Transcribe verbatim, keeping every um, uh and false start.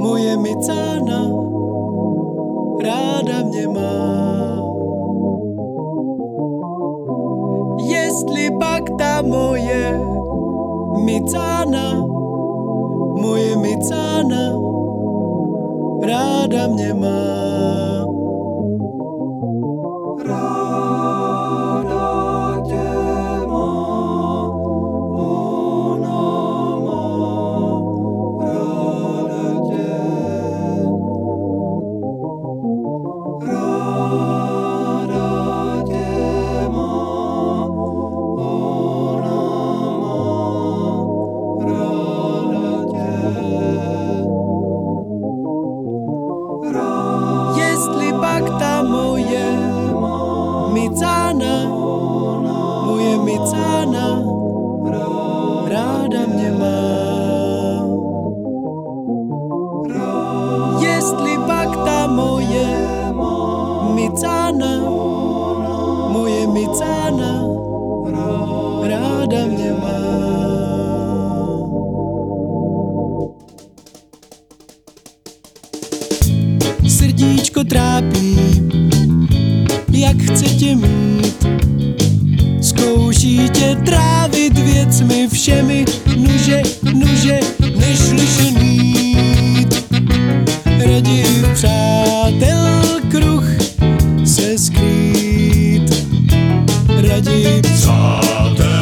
moje micána ráda mě má. Jestli pak ta moje micána, moje micána ráda mě má. Ráda tě má, ona má ráda tě. Ráda tě má, ona má ráda tě. Jestli pak ta moje micána, moje micána ráda mě má. Jestli pak ta moje micána, moje micána ráda mě má. Srdíčko trápí, jak chce tě mít. Zkouší tě trávit věcmi všemi, nuže, nuže, nežli ženít. Raději přátel kruh se skrýt. Raději přátel